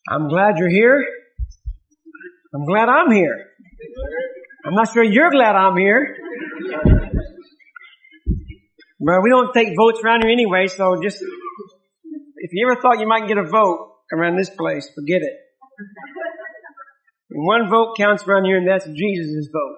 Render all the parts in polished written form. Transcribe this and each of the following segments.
I'm glad you're here. I'm glad I'm here. I'm not sure you're glad I'm here. But we don't take votes around here anyway, so just, if you ever thought you might get a vote around this place, forget it. One vote counts around here, and that's Jesus' vote.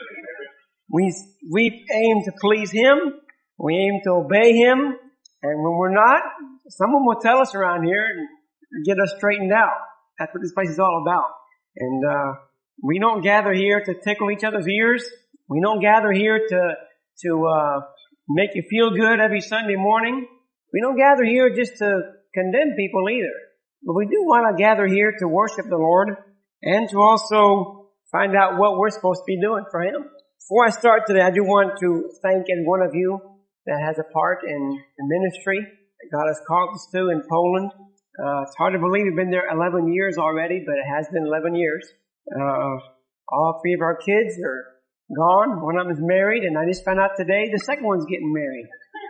We aim to please Him. We aim to obey Him. And when we're not, someone will tell us around here and get us straightened out. That's what this place is all about. And we don't gather here to tickle each other's ears. We don't gather here to make you feel good every Sunday morning. We don't gather here just to condemn people either. But we do want to gather here to worship the Lord and to also find out what we're supposed to be doing for Him. Before I start today, I do want to thank every one of you that has a part in the ministry that God has called us to in Poland. It's hard to believe we've been there 11 years already, but it has been 11 years. All three of our kids are gone. One of them is married, and I just found out today the second one's getting married.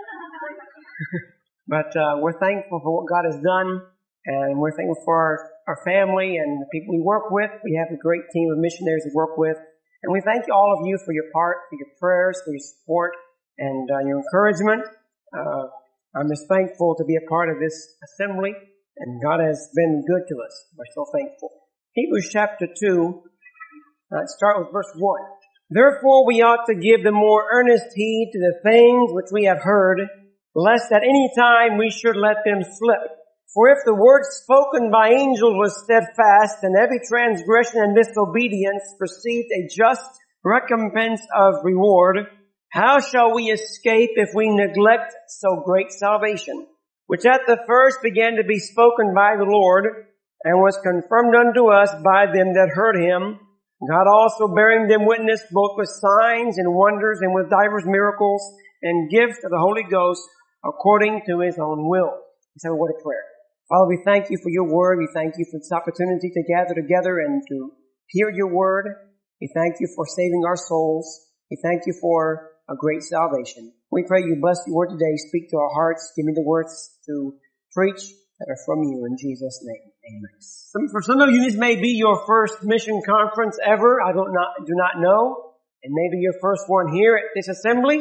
But we're thankful for what God has done, and we're thankful for our family and the people we work with. We have a great team of missionaries to work with. And we thank all of you for your part, for your prayers, for your support, and your encouragement. I'm just thankful to be a part of this assembly, and God has been good to us. We're so thankful. Hebrews chapter 2, let's start with verse 1. Therefore we ought to give the more earnest heed to the things which we have heard, lest at any time we should let them slip. For if the word spoken by angels was steadfast, and every transgression and disobedience received a just recompense of reward, how shall we escape if we neglect so great salvation, which at the first began to be spoken by the Lord, and was confirmed unto us by them that heard Him, God also bearing them witness both with signs and wonders and with divers miracles and gifts of the Holy Ghost according to His own will. Let's have a word of prayer. Father, we thank You for Your word. We thank You for this opportunity to gather together and to hear Your word. We thank You for saving our souls. We thank You for a great salvation. We pray You bless Your word today. Speak to our hearts. Give me the words to preach that are from You in Jesus' name. Amen. For some of you, this may be your first mission conference ever. I do not know. It may be your first one here at this assembly.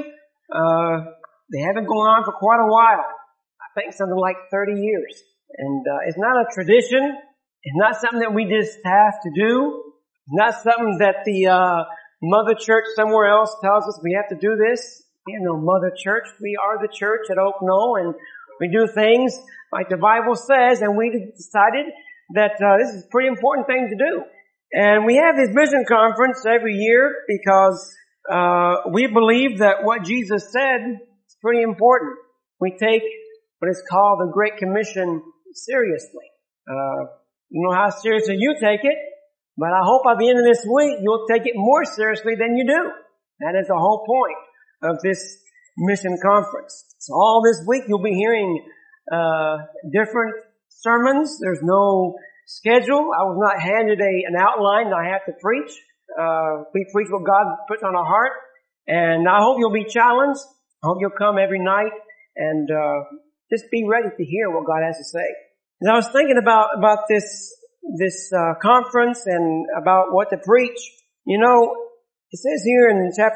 They haven't gone on for quite a while. I think something like 30 years. And it's not a tradition. It's not something that we just have to do. It's not something that the mother church somewhere else tells us we have to do this. We have no mother church. We are the church at Oak Knoll, and we do things like the Bible says, and we decided that this is a pretty important thing to do. And we have this mission conference every year because we believe that what Jesus said is pretty important. We take what is called the Great Commission seriously. I don't know how seriously you take it, but I hope by the end of this week you'll take it more seriously than you do. That is the whole point of this mission conference. So all this week you'll be hearing different sermons. There's no schedule. I was not handed an outline that I have to preach. We preach what God puts on our heart, and I hope you'll be challenged. I hope you'll come every night and just be ready to hear what God has to say. And I was thinking about this conference and about what to preach. You know, it says here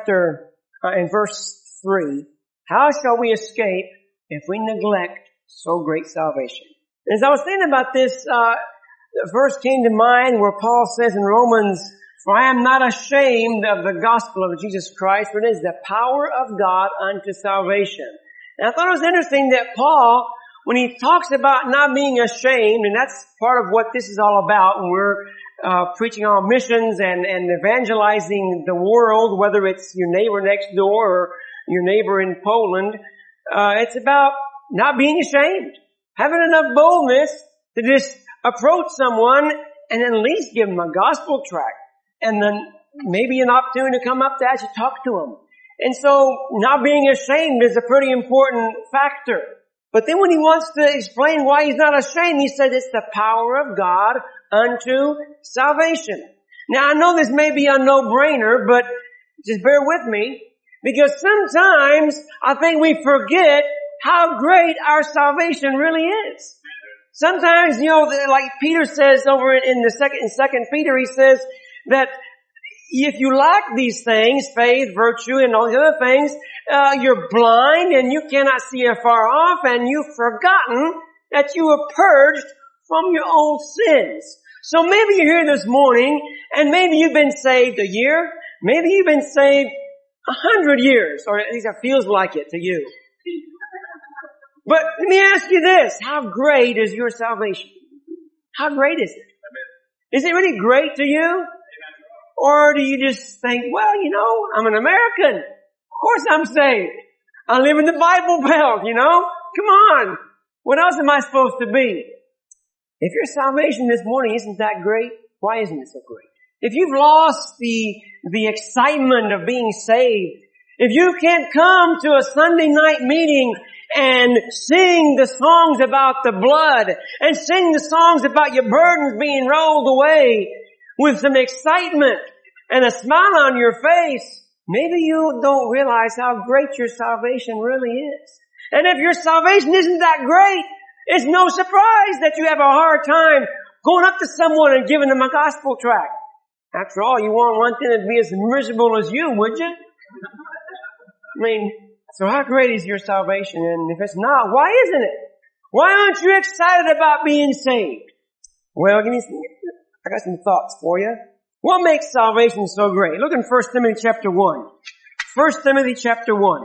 in verse 3, how shall we escape if we neglect so great salvation? As I was thinking about this, the verse came to mind where Paul says in Romans, for I am not ashamed of the gospel of Jesus Christ, for it is the power of God unto salvation. And I thought it was interesting that Paul, when he talks about not being ashamed, and that's part of what this is all about when we're preaching on missions and evangelizing the world, whether it's your neighbor next door or your neighbor in Poland, it's about not being ashamed, having enough boldness to just approach someone and at least give them a gospel tract, and then maybe an opportunity to come up to actually talk to them. And so not being ashamed is a pretty important factor. But then when he wants to explain why he's not ashamed, he said it's the power of God unto salvation. Now I know this may be a no-brainer, but just bear with me, because sometimes I think we forget how great our salvation really is. Sometimes, like Peter says over in second Peter, he says that if you lack these things, faith, virtue, and all the other things, you're blind and you cannot see afar off, and you've forgotten that you were purged from your old sins. So maybe you're here this morning, and maybe you've been saved a year, maybe you've been saved 100 years, or at least it feels like it to you. But let me ask you this, how great is your salvation? How great is it? Is it really great to you? Or do you just think, well, I'm an American. Of course I'm saved. I live in the Bible Belt, Come on. What else am I supposed to be? If your salvation this morning isn't that great, why isn't it so great? If you've lost the excitement of being saved, if you can't come to a Sunday night meeting and sing the songs about the blood and sing the songs about your burdens being rolled away with some excitement and a smile on your face, maybe you don't realize how great your salvation really is. And if your salvation isn't that great, it's no surprise that you have a hard time going up to someone and giving them a gospel tract. After all, you want them to be as miserable as you, would you? So how great is your salvation? And if it's not, why isn't it? Why aren't you excited about being saved? Well, I got some thoughts for you. What makes salvation so great? Look in 1 Timothy chapter 1. 1 Timothy chapter 1.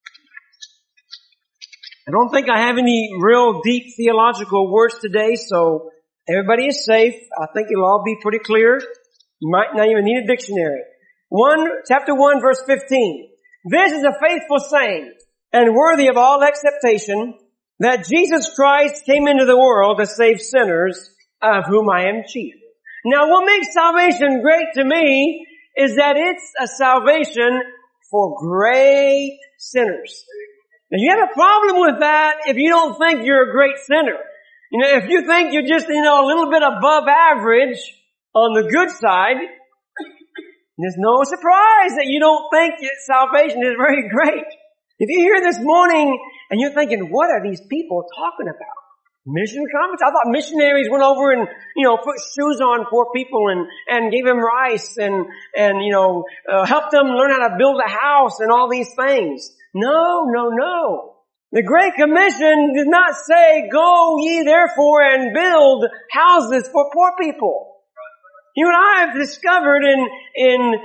I don't think I have any real deep theological words today, so everybody is safe. I think it'll all be pretty clear. You might not even need a dictionary. Chapter 1, verse 15. This is a faithful saying and worthy of all acceptation that Jesus Christ came into the world to save sinners, of whom I am chief. Now, what makes salvation great to me is that it's a salvation for great sinners. Now, you have a problem with that if you don't think you're a great sinner. If you think you're just, a little bit above average on the good side, there's no surprise that you don't think that salvation is very great. If you're here this morning and you're thinking, what are these people talking about? Mission conference? I thought missionaries went over and, put shoes on poor people and gave them rice and helped them learn how to build a house and all these things. No. The Great Commission did not say, go ye therefore and build houses for poor people. You and I have discovered in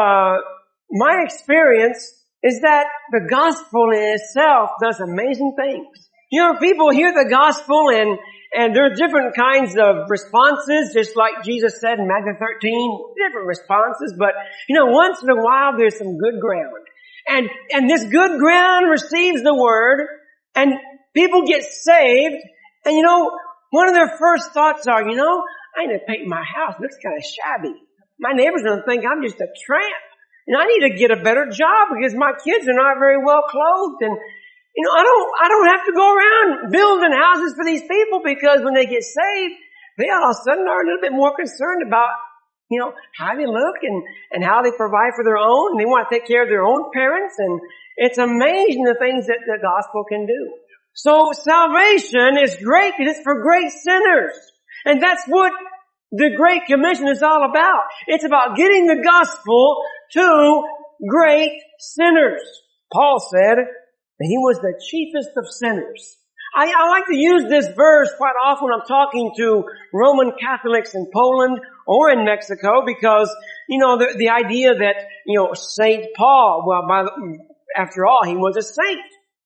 my experience is that the gospel in itself does amazing things. People hear the gospel and there are different kinds of responses, just like Jesus said in Matthew 13, different responses, but once in a while there's some good ground. And this good ground receives the word and people get saved and one of their first thoughts are, I need to paint my house. It looks kind of shabby. My neighbor's going to think I'm just a tramp. And I need to get a better job because my kids are not very well clothed. And, I don't have to go around building houses for these people because when they get saved, they all of a sudden are a little bit more concerned about, how they look and how they provide for their own. And they want to take care of their own parents. And it's amazing the things that the gospel can do. So salvation is great because it's for great sinners. And that's what the Great Commission is all about. It's about getting the gospel to great sinners. Paul said that he was the chiefest of sinners. I like to use this verse quite often when I'm talking to Roman Catholics in Poland or in Mexico because, the idea that, St. Paul, after all, he was a saint,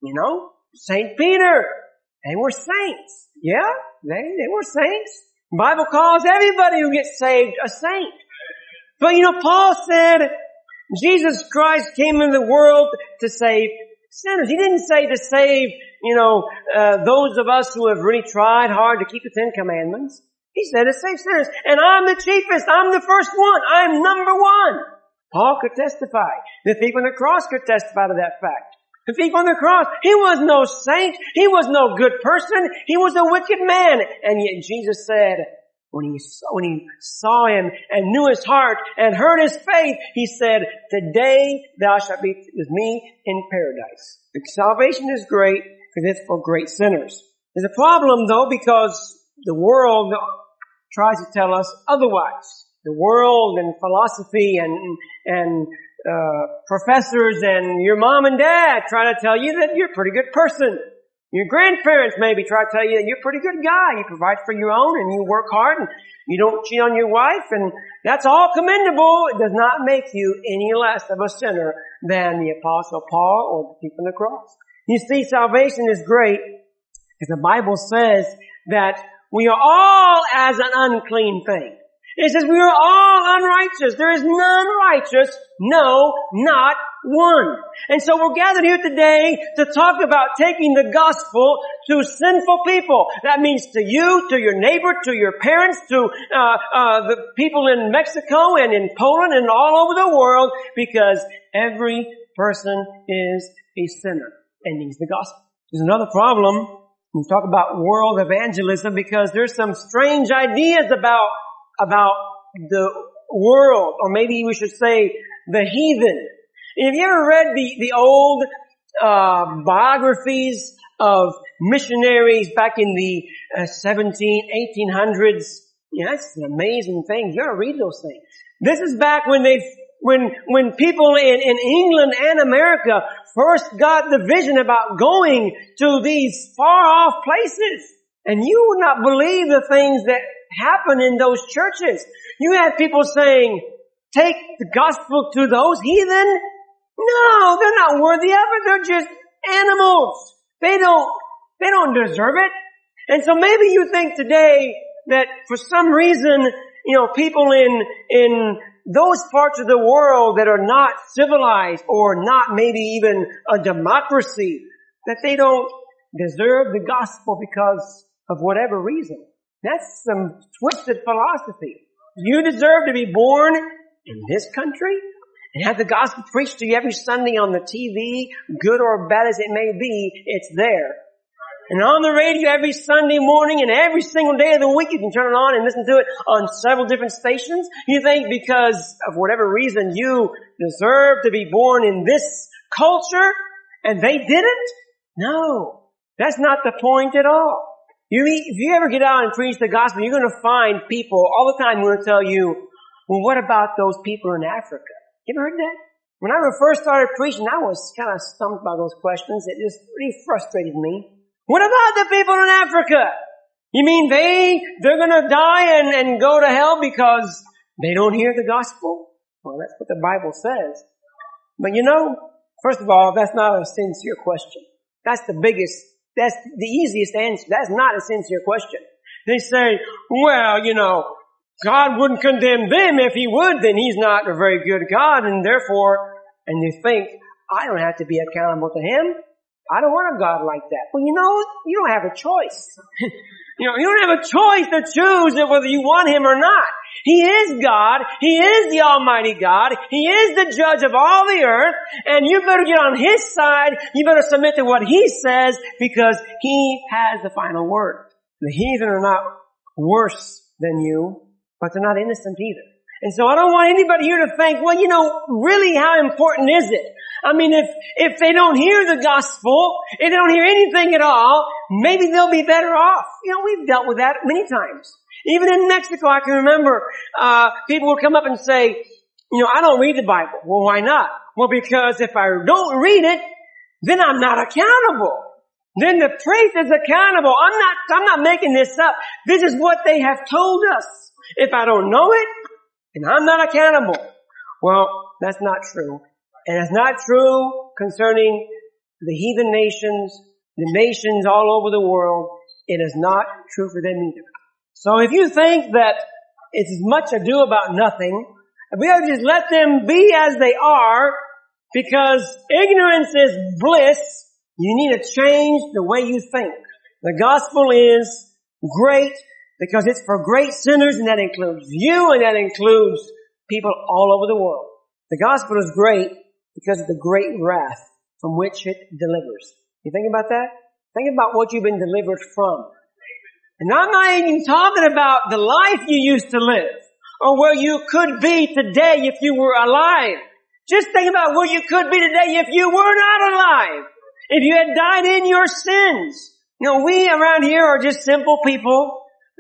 St. Peter, they were saints. Yeah, they were saints. The Bible calls everybody who gets saved a saint. But Paul said Jesus Christ came into the world to save sinners. He didn't say to save, those of us who have really tried hard to keep the Ten Commandments. He said to save sinners. And I'm the chiefest. I'm the first one. I'm number one. Paul could testify. The thief on the cross could testify to that fact. The thief on the cross, he was no saint. He was no good person. He was a wicked man. And yet Jesus said, when he saw him and knew his heart and heard his faith, he said, today thou shalt be with me in paradise. The salvation is great because it's for great sinners. There's a problem though because the world tries to tell us otherwise. The world and philosophy and professors and your mom and dad try to tell you that you're a pretty good person. Your grandparents maybe try to tell you that you're a pretty good guy. You provide for your own and you work hard and you don't cheat on your wife, and that's all commendable. It does not make you any less of a sinner than the Apostle Paul or the thief on the cross. You see, salvation is great because the Bible says that we are all as an unclean thing. It says we are all unrighteous. There is none righteous, no, not one. And so we're gathered here today to talk about taking the gospel to sinful people. That means to you, to your neighbor, to your parents, to the people in Mexico and in Poland and all over the world, because every person is a sinner and needs the gospel. There's another problem when we talk about world evangelism, because there's some strange ideas about the world, or maybe we should say the heathen. Have you ever read the old biographies of missionaries back in the 1800s? Yeah, that's an amazing thing. You gotta read those things. This is back when when people in England and America first got the vision about going to these far off places. And you would not believe the things that happen in those churches. You had people saying, take the gospel to those heathen? No, they're not worthy of it. They're just animals. They don't deserve it. And so maybe you think today that for some reason, people in those parts of the world that are not civilized or not maybe even a democracy, that they don't deserve the gospel because of whatever reason. That's some twisted philosophy. You deserve to be born in this country and have the gospel preached to you every Sunday on the TV, good or bad as it may be, it's there. And on the radio every Sunday morning and every single day of the week, you can turn it on and listen to it on several different stations. You think because of whatever reason you deserve to be born in this culture and they didn't? No, that's not the point at all. If you ever get out and preach the gospel, you're going to find people all the time who will tell you, well, what about those people in Africa? You ever heard that? When I first started preaching, I was kind of stumped by those questions. It just really frustrated me. What about the people in Africa? You mean they're going to die and go to hell because they don't hear the gospel? Well, that's what the Bible says. But first of all, that's not a sincere question. That's the easiest answer. That's not a sincere question. They say, well, God wouldn't condemn them. If He would, then He's not a very good God, and therefore, and you think, I don't have to be accountable to Him. I don't want a God like that. Well, you don't have a choice. You don't have a choice to choose whether you want Him or not. He is God. He is the Almighty God. He is the judge of all the earth. And you better get on His side. You better submit to what He says, because He has the final word. The heathen are not worse than you, but they're not innocent either. And so I don't want anybody here to think, well, really how important is it? I mean, if they don't hear the gospel, if they don't hear anything at all, maybe they'll be better off. We've dealt with that many times. Even in Mexico, I can remember, people would come up and say, I don't read the Bible. Well, why not? Well, because if I don't read it, then I'm not accountable. Then the priest is accountable. I'm not making this up. This is what they have told us. If I don't know it, then I'm not accountable. Well, that's not true. And it's not true concerning the heathen nations, the nations all over the world. It is not true for them either. So if you think that it's as much ado about nothing, we ought to just let them be as they are, because ignorance is bliss. You need to change the way you think. The gospel is great because it's for great sinners, and that includes you, and that includes people all over the world. The gospel is great because of the great wrath from which it delivers. You think about that? Think about what you've been delivered from. And I'm not even talking about the life you used to live, or where you could be today if you were alive. Just think about where you could be today if you were not alive. If you had died in your sins. We around here are just simple people.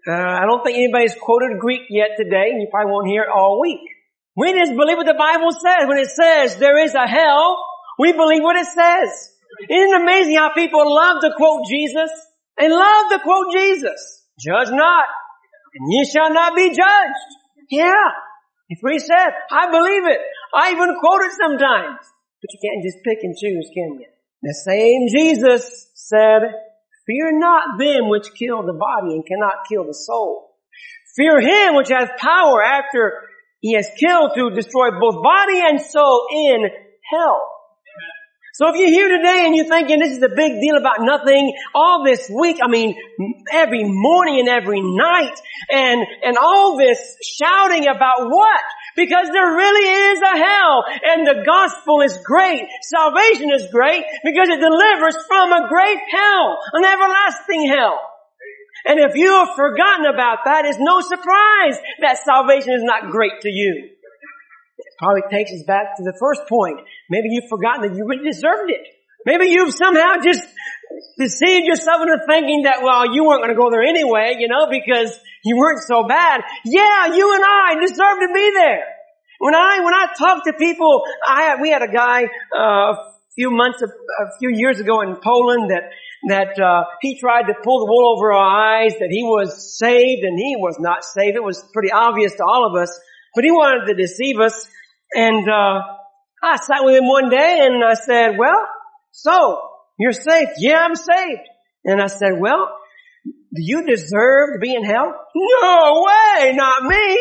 I don't think anybody's quoted Greek yet today, and you probably won't hear it all week. We just believe what the Bible says. When it says there is a hell, we believe what it says. Isn't it amazing how people love to quote Jesus? They love to quote Jesus. Judge not, and ye shall not be judged. Yeah. That's what he said. I believe it. I even quote it sometimes. But you can't just pick and choose, can you? The same Jesus said, fear not them which kill the body and cannot kill the soul. Fear him which has power after he has killed to destroy both body and soul in hell. So if you're here today and you're thinking this is a big deal about nothing, all this week, every morning and every night, and all this shouting about what? Because there really is a hell, and the gospel is great. Salvation is great because it delivers from a great hell, an everlasting hell. And if you have forgotten about that, it's no surprise that salvation is not great to you. It probably takes us back to the first point. Maybe you've forgotten that you really deserved it. Maybe you've somehow just deceived yourself into thinking that, well, you weren't going to go there anyway, because you weren't so bad. Yeah, you and I deserve to be there. When I talk to people, we had a guy, a few years ago in Poland that he tried to pull the wool over our eyes that he was saved, and he was not saved. It was pretty obvious to all of us. But he wanted to deceive us, and I sat with him one day, and I said, well, so, you're saved? Yeah, I'm saved. And I said, well, do you deserve to be in hell? No way, not me.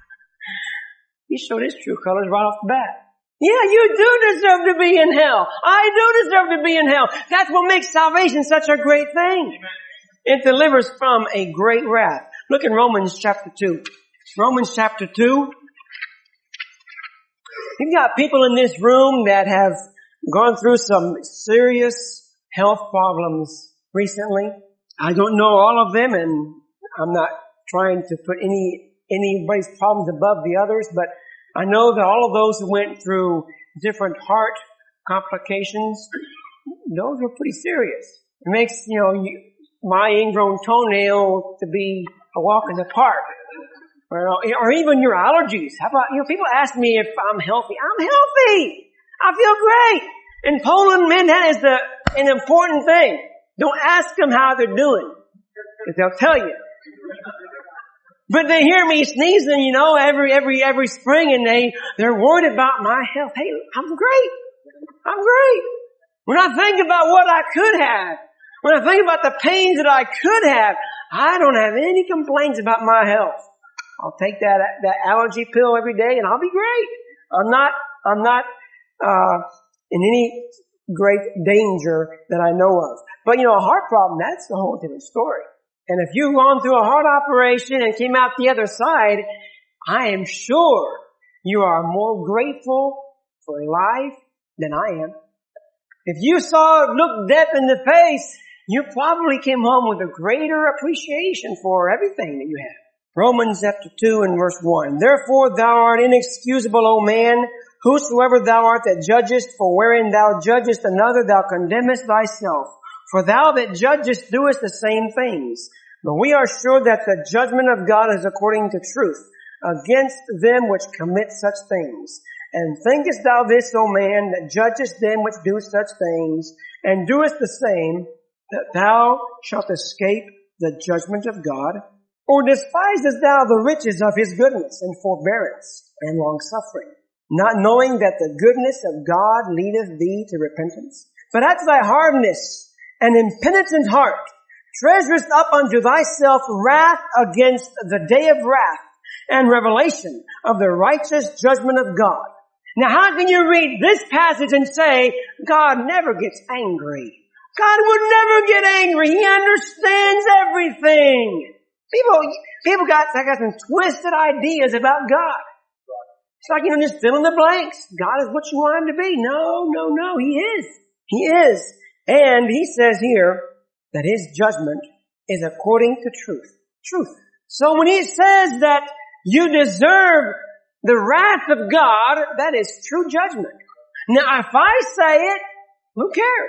He showed his true colors right off the bat. Yeah, you do deserve to be in hell. I do deserve to be in hell. That's what makes salvation such a great thing. It delivers from a great wrath. Look in Romans chapter 2. Romans chapter 2. You've got people in this room that have gone through some serious health problems recently. I don't know all of them, and I'm not trying to put anybody's problems above the others, but I know that all of those who went through different heart complications, those were pretty serious. It makes, my ingrown toenail to be a walk in the park. Or even your allergies. How about, people ask me if I'm healthy. I'm healthy! I feel great! In Poland, men, that is an important thing. Don't ask them how they're doing, because they'll tell you. But they hear me sneezing, every spring, and they're worried about my health. Hey, I'm great. I'm great. When I think about what I could have, when I think about the pains that I could have, I don't have any complaints about my health. I'll take that allergy pill every day and I'll be great. I'm not in any great danger that I know of. But a heart problem, that's a whole different story. And if you've gone through a heart operation and came out the other side, I am sure you are more grateful for life than I am. If you looked death in the face, you probably came home with a greater appreciation for everything that you have. Romans chapter 2 and verse 1. Therefore thou art inexcusable, O man, whosoever thou art that judgest, for wherein thou judgest another, thou condemnest thyself. For thou that judgest doest the same things. But we are sure that the judgment of God is according to truth, against them which commit such things. And thinkest thou this, O man, that judgest them which do such things, and doest the same, that thou shalt escape the judgment of God? Or despisest thou the riches of his goodness and forbearance and long-suffering, not knowing that the goodness of God leadeth thee to repentance? But at thy hardness and impenitent heart treasurest up unto thyself wrath against the day of wrath and revelation of the righteous judgment of God. Now how can you read this passage and say, God never gets angry? God would never get angry. He understands everything. People got some twisted ideas about God. It's like, just fill in the blanks. God is what you want him to be. No, He is. He is. And He says here that His judgment is according to truth. Truth. So when He says that you deserve the wrath of God, that is true judgment. Now if I say it, who cares?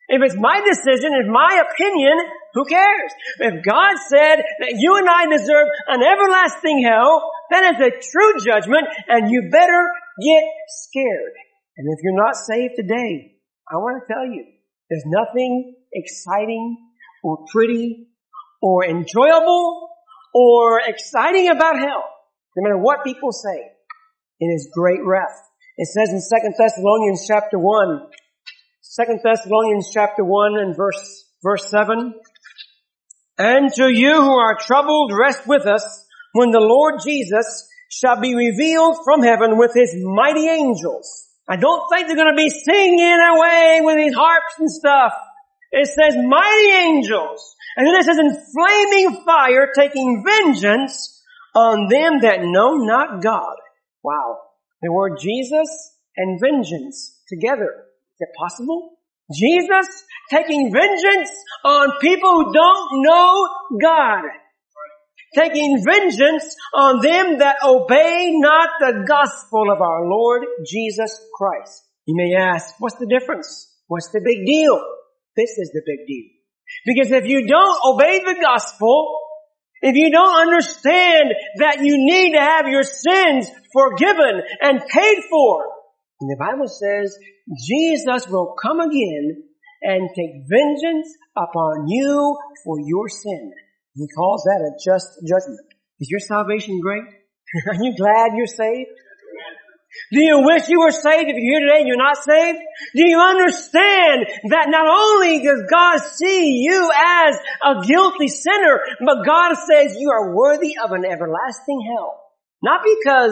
If it's my decision, if my opinion, who cares? If God said that you and I deserve an everlasting hell, that is a true judgment, and you better get scared. And if you're not saved today, I want to tell you, there's nothing exciting or pretty or enjoyable or exciting about hell, no matter what people say. It is great wrath. It says in 2 Thessalonians chapter 1, 2 Thessalonians chapter 1 and verse 7, "And to you who are troubled, rest with us when the Lord Jesus shall be revealed from heaven with His mighty angels." I don't think they're going to be singing away with these harps and stuff. It says mighty angels. And then it says in flaming fire, taking vengeance on them that know not God. Wow. The word Jesus and vengeance together. Is it possible? Jesus taking vengeance on people who don't know God. Taking vengeance on them that obey not the gospel of our Lord Jesus Christ. You may ask, what's the difference? What's the big deal? This is the big deal. Because if you don't obey the gospel, if you don't understand that you need to have your sins forgiven and paid for, and the Bible says Jesus will come again and take vengeance upon you for your sin. He calls that a just judgment. Is your salvation great? Are you glad you're saved? Do you wish you were saved if you're here today and you're not saved? Do you understand that not only does God see you as a guilty sinner, but God says you are worthy of an everlasting hell? Not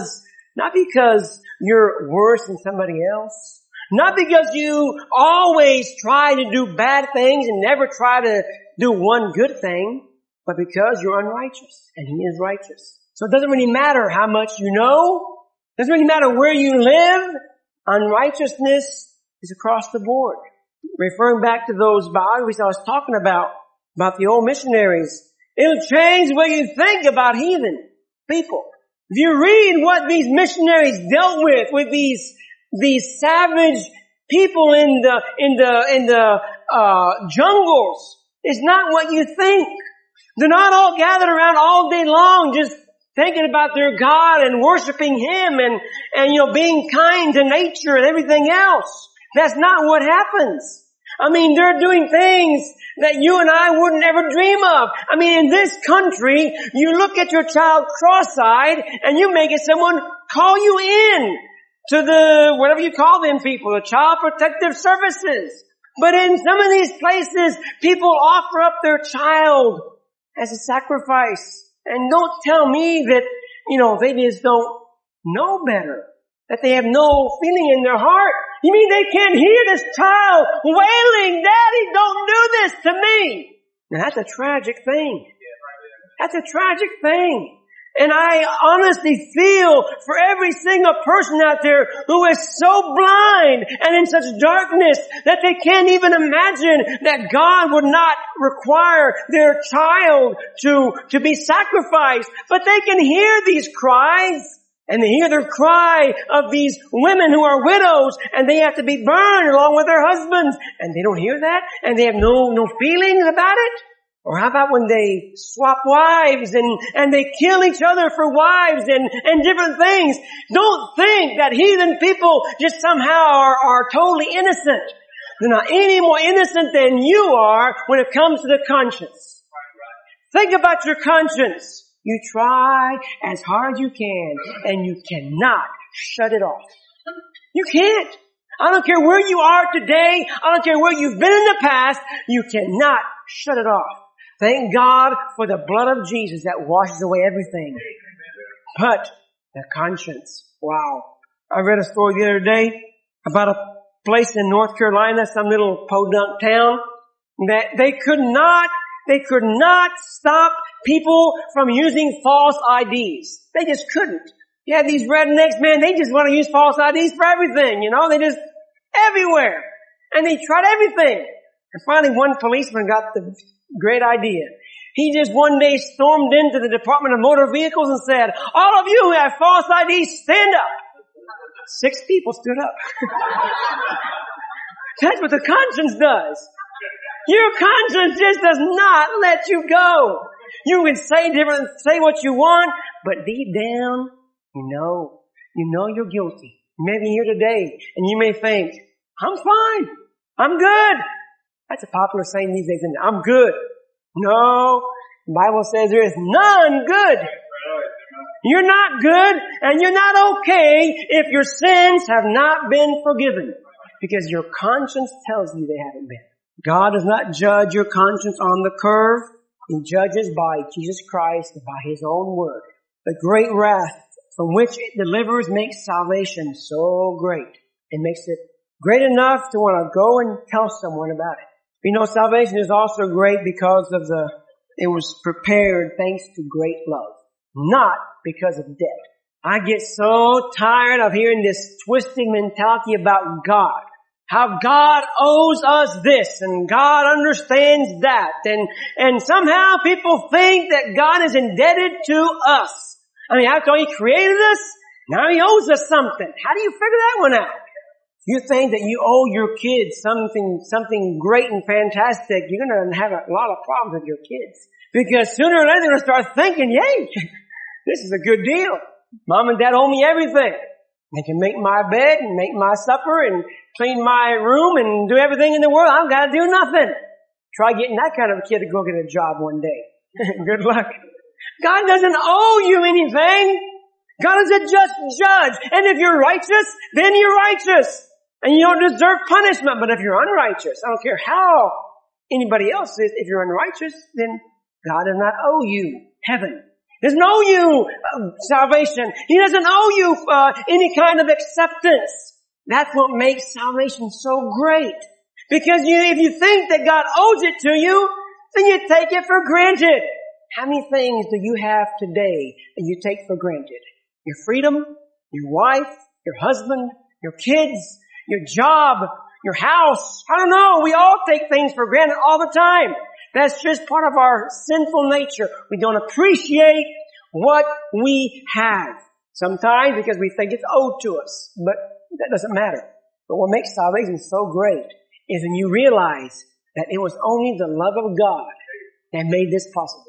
because you're worse than somebody else. Not because you always try to do bad things and never try to do one good thing, but because you're unrighteous and He is righteous. So it doesn't really matter how much you know. It doesn't really matter where you live. Unrighteousness is across the board. Referring back to those biographies I was talking about the old missionaries, it'll change the way you think about heathen people. If you read what these missionaries dealt with these savage people in the jungles, it's not what you think. They're not all gathered around all day long just thinking about their God and worshiping Him and being kind to nature and everything else. That's not what happens. I mean, they're doing things that you and I wouldn't ever dream of. I mean, in this country, you look at your child cross-eyed and you may get someone call you in to the, whatever you call them people, the Child Protective Services. But in some of these places, people offer up their child as a sacrifice. And don't tell me that, they just don't know better. That they have no feeling in their heart. You mean they can't hear this child wailing, "Daddy, don't do this to me"? Now that's a tragic thing. That's a tragic thing. And I honestly feel for every single person out there who is so blind and in such darkness that they can't even imagine that God would not require their child to be sacrificed. But they can hear these cries. And they hear their cry of these women who are widows and they have to be burned along with their husbands. And they don't hear that and they have no feelings about it. Or how about when they swap wives and they kill each other for wives and different things? Don't think that heathen people just somehow are totally innocent. They're not any more innocent than you are when it comes to the conscience. Think about your conscience. You try as hard as you can and you cannot shut it off. You can't. I don't care where you are today. I don't care where you've been in the past. You cannot shut it off. Thank God for the blood of Jesus that washes away everything. But the conscience, wow. I read a story the other day about a place in North Carolina, some little podunk town, that they could not stop people from using false IDs. They just couldn't. You have these rednecks, man, they just want to use false IDs for everything, they just everywhere. And they tried everything. And finally one policeman got the great idea. He just one day stormed into the Department of Motor Vehicles and said, "All of you who have false IDs, stand up." 6 people stood up. That's what the conscience does. Your conscience just does not let you go. You can say what you want, but deep down, you know you're guilty. You may be here today and you may think, I'm fine. I'm good. That's a popular saying these days, isn't it? I'm good. No. The Bible says there is none good. You're not good and you're not okay if your sins have not been forgiven, because your conscience tells you they haven't been. God does not judge your conscience on the curve. He judges by Jesus Christ and by His own word. The great wrath from which it delivers makes salvation so great. It makes it great enough to want to go and tell someone about it. You know, salvation is also great because of it was prepared thanks to great love, not because of debt. I get so tired of hearing this twisting mentality about God. How God owes us this and God understands that. And somehow people think that God is indebted to us. I mean, after He created us, now He owes us something. How do you figure that one out? You think that you owe your kids something great and fantastic, you're going to have a lot of problems with your kids. Because sooner or later they're going to start thinking, yay, this is a good deal. Mom and Dad owe me everything. They can make my bed and make my supper and clean my room and do everything in the world. I've got to do nothing. Try getting that kind of a kid to go get a job one day. Good luck. God doesn't owe you anything. God is a just judge. And if you're righteous, then you're righteous. And you don't deserve punishment. But if you're unrighteous, I don't care how anybody else is, if you're unrighteous, then God does not owe you heaven. He doesn't owe you salvation. He doesn't owe you any kind of acceptance. That's what makes salvation so great. Because if you think that God owes it to you, then you take it for granted. How many things do you have today that you take for granted? Your freedom, your wife, your husband, your kids, your job, your house. I don't know. We all take things for granted all the time. That's just part of our sinful nature. We don't appreciate what we have. Sometimes because we think it's owed to us. But that doesn't matter. But what makes salvation so great is when you realize that it was only the love of God that made this possible.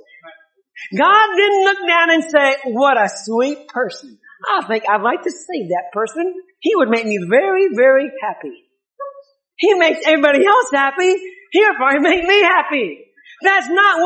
God didn't look down and say, what a sweet person. I think I'd like to save that person. He would make me very, very happy. He makes everybody else happy. He'll probably make me happy. That's not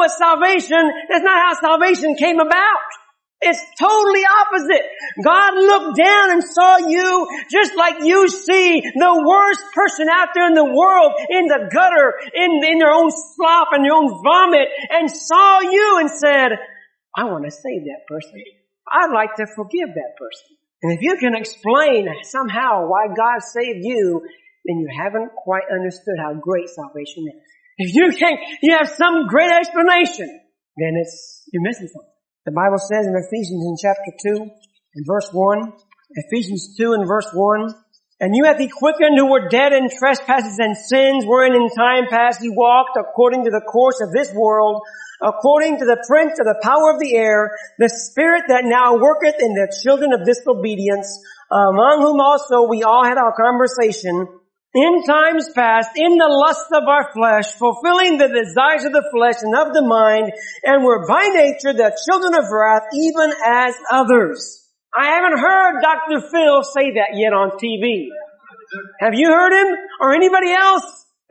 how salvation came about. It's totally opposite. God looked down and saw you just like you see the worst person out there in the world, in the gutter, in their own slop and their own vomit, and saw you and said, I want to save that person. I'd like to forgive that person. And if you can explain somehow why God saved you, then you haven't quite understood how great salvation is. If you have some great explanation, then you're missing something. The Bible says in Ephesians in chapter 2 and verse 1, Ephesians 2 and verse 1, and you hath he quickened who were dead in trespasses and sins, wherein in time past ye walked according to the course of this world, according to the prince of the power of the air, the spirit that now worketh in the children of disobedience, among whom also we all had our conversation in times past, in the lust of our flesh, fulfilling the desires of the flesh and of the mind, and were by nature the children of wrath, even as others. I haven't heard Dr. Phil say that yet on TV. Have you heard him? Or anybody else?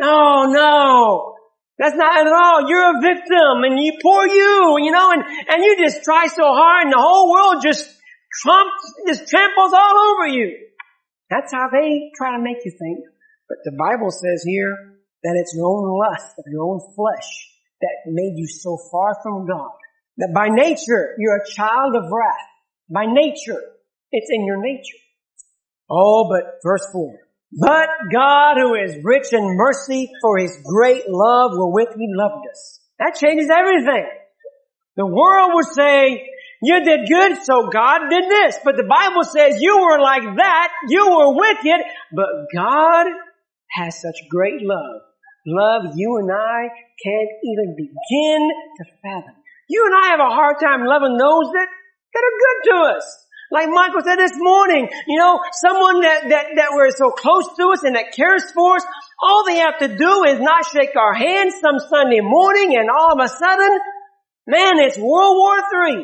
No. That's not at all. You're a victim, and poor you, and you just try so hard, and the whole world just tramples all over you. That's how they try to make you think. But the Bible says here that it's your own lust of your own flesh that made you so far from God. That by nature, you're a child of wrath. By nature, it's in your nature. Oh, but verse 4. But God, who is rich in mercy, for His great love wherewith He loved us. That changes everything. The world would say, you did good, so God did this. But the Bible says you were like that, you were wicked, but God has such great love. Love you and I can't even begin to fathom. You and I have a hard time loving those that are good to us. Like Michael said this morning, someone that we're so close to us and that cares for us, all they have to do is not shake our hands some Sunday morning and all of a sudden, man, it's World War III.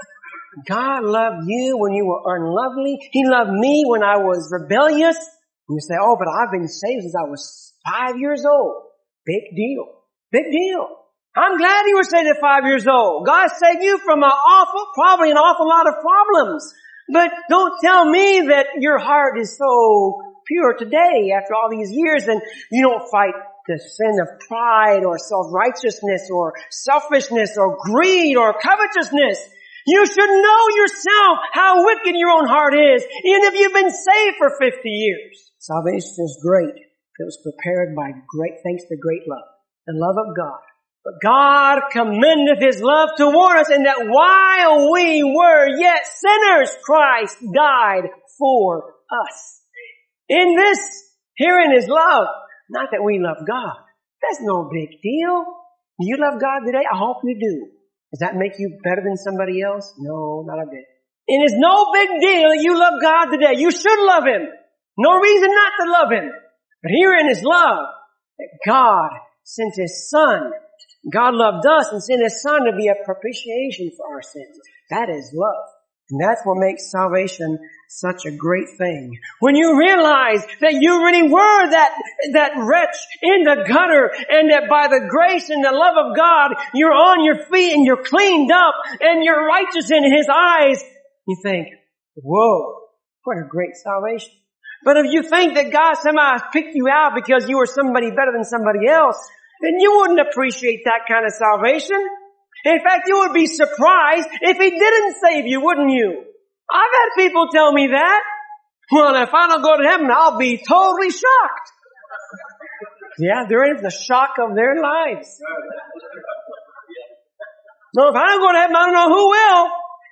God loved you when you were unlovely. He loved me when I was rebellious. And you say, oh, but I've been saved since I was 5 years old. Big deal. Big deal. I'm glad you were saved at 5 years old. God saved you from probably an awful lot of problems. But don't tell me that your heart is so pure today after all these years and you don't fight the sin of pride or self-righteousness or selfishness or greed or covetousness. You should know yourself how wicked your own heart is, even if you've been saved for 50 years. Salvation is great. It was prepared by thanks to great love, the love of God. But God commendeth His love toward us in that while we were yet sinners, Christ died for us. In this, herein is love. Not that we love God. That's no big deal. Do you love God today? I hope you do. Does that make you better than somebody else? No, not a bit. It is no big deal that you love God today. You should love Him. No reason not to love Him. But herein is love, that God sent His Son. God loved us and sent His Son to be a propitiation for our sins. That is love. And that's what makes salvation such a great thing. When you realize that you really were that wretch in the gutter and that by the grace and the love of God, you're on your feet and you're cleaned up and you're righteous in His eyes, you think, whoa, what a great salvation. But if you think that God somehow picked you out because you were somebody better than somebody else, then you wouldn't appreciate that kind of salvation. In fact, you would be surprised if He didn't save you, wouldn't you? I've had people tell me that. Well, if I don't go to heaven, I'll be totally shocked. Yeah, they're in the shock of their lives. No, if I don't go to heaven, I don't know who will.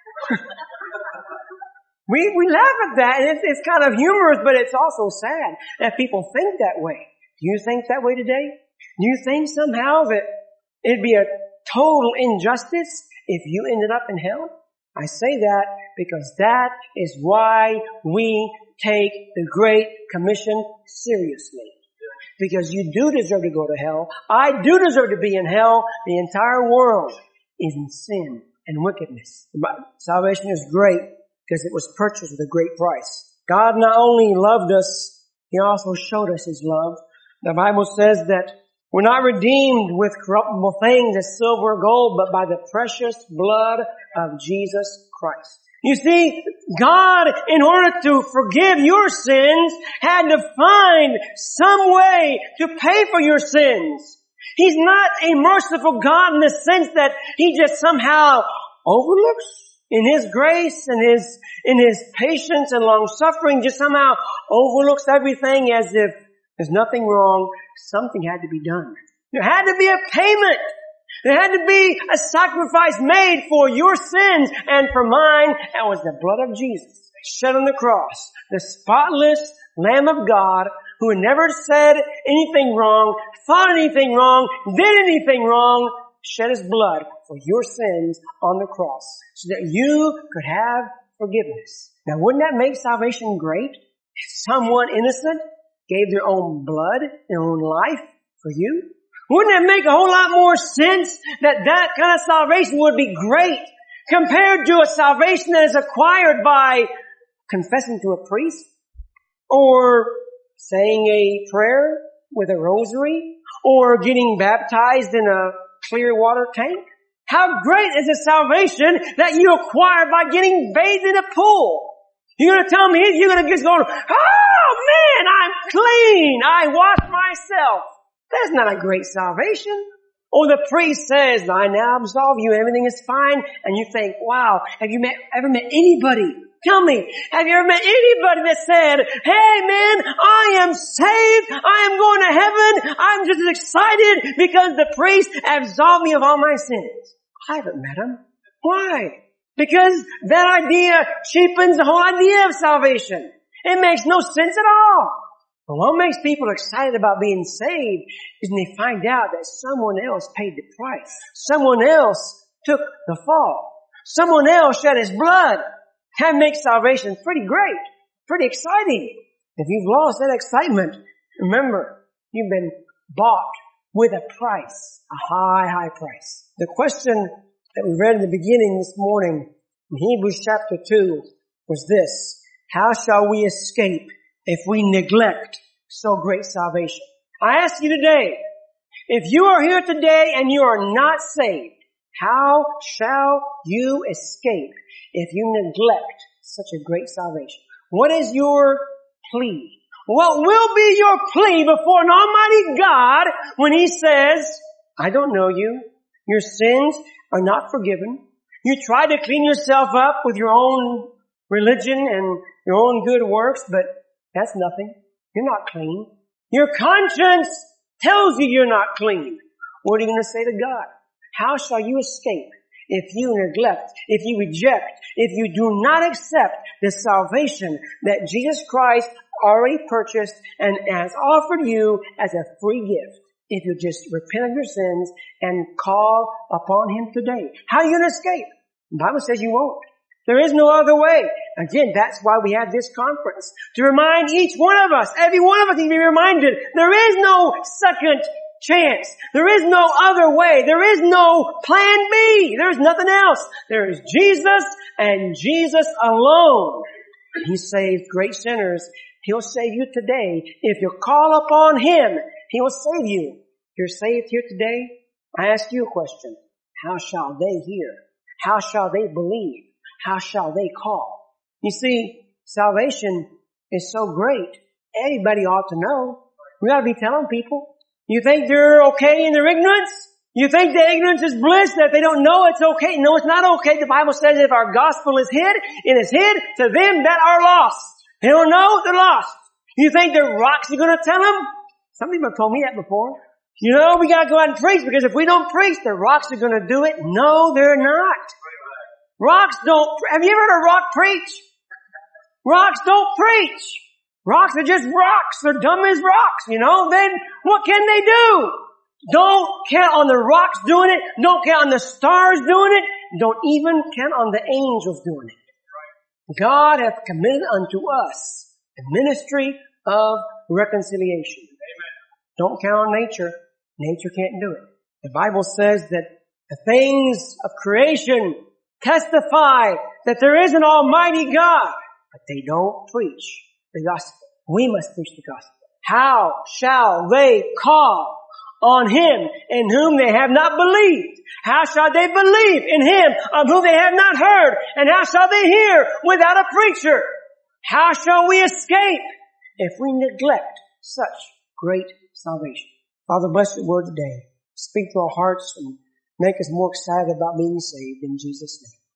We laugh at that, and it's kind of humorous, but it's also sad that people think that way. Do you think that way today? Do you think somehow that it'd be a total injustice if you ended up in hell? I say that because that is why we take the Great Commission seriously. Because you do deserve to go to hell. I do deserve to be in hell. The entire world is in sin and wickedness. Salvation is great because it was purchased with a great price. God not only loved us, He also showed us His love. The Bible says that we're not redeemed with corruptible things as silver or gold, but by the precious blood of Jesus Christ. You see, God, in order to forgive your sins, had to find some way to pay for your sins. He's not a merciful God in the sense that He just somehow overlooks in His grace and in His patience and long suffering, just somehow overlooks everything as if there's nothing wrong. Something had to be done. There had to be a payment. There had to be a sacrifice made for your sins and for mine. That was the blood of Jesus shed on the cross. The spotless Lamb of God who had never said anything wrong, thought anything wrong, did anything wrong, shed His blood for your sins on the cross so that you could have forgiveness. Now, wouldn't that make salvation great? If someone innocent gave their own blood, their own life for you? Wouldn't it make a whole lot more sense that kind of salvation would be great compared to a salvation that is acquired by confessing to a priest or saying a prayer with a rosary or getting baptized in a clear water tank? How great is the salvation that you acquire by getting bathed in a pool? You're going to tell me, you're going to just go, oh man, I'm clean. I wash myself. That's not a great salvation. Or the priest says, I now absolve you, everything is fine. And you think, wow, have you ever met anybody? Tell me, have you ever met anybody that said, hey man, I am saved, I am going to heaven, I'm just excited because the priest absolved me of all my sins? I haven't met him. Why? Because that idea cheapens the whole idea of salvation. It makes no sense at all. But what makes people excited about being saved is when they find out that someone else paid the price. Someone else took the fall. Someone else shed His blood. That makes salvation pretty great, pretty exciting. If you've lost that excitement, remember, you've been bought with a price, a high, high price. The question that we read in the beginning this morning in Hebrews chapter 2 was this: how shall we escape if we neglect so great salvation? I ask you today, if you are here today and you are not saved, how shall you escape if you neglect such a great salvation? What is your plea? What will be your plea before an almighty God when He says, I don't know you. Your sins are not forgiven. You try to clean yourself up with your own religion and your own good works, but that's nothing. You're not clean. Your conscience tells you you're not clean. What are you going to say to God? How shall you escape if you neglect, if you reject, if you do not accept the salvation that Jesus Christ already purchased and has offered you as a free gift? If you just repent of your sins and call upon Him today. How are you going to escape? The Bible says you won't. There is no other way. Again, that's why we have this conference. To remind each one of us, every one of us need to be reminded, there is no second chance. There is no other way. There is no plan B. There is nothing else. There is Jesus and Jesus alone. He saved great sinners. He'll save you today. If you call upon Him, He will save you. If you're saved here today, I ask you a question. How shall they hear? How shall they believe? How shall they call? You see, salvation is so great. Everybody ought to know. We ought to be telling people. You think they're okay in their ignorance? You think the ignorance is bliss, that they don't know it's okay? No, it's not okay. The Bible says if our gospel is hid, it is hid to them that are lost. They don't know, they're lost. You think the rocks are going to tell them? Some people have told me that before. You know, we got to go out and preach, because if we don't preach, the rocks are going to do it. No, they're not. Rocks don't, have you ever heard a rock preach? Rocks don't preach. Rocks are just rocks. They're dumb as rocks, you know. Then what can they do? Don't count on the rocks doing it. Don't count on the stars doing it. Don't even count on the angels doing it. God hath committed unto us the ministry of reconciliation. Amen. Don't count on nature. Nature can't do it. The Bible says that the things of creation testify that there is an almighty God, but they don't preach the gospel. We must preach the gospel. How shall they call on Him in whom they have not believed? How shall they believe in Him of whom they have not heard? And how shall they hear without a preacher? How shall we escape if we neglect such great salvation? Father, bless your word today. Speak to our hearts and make us more excited about being saved in Jesus' name.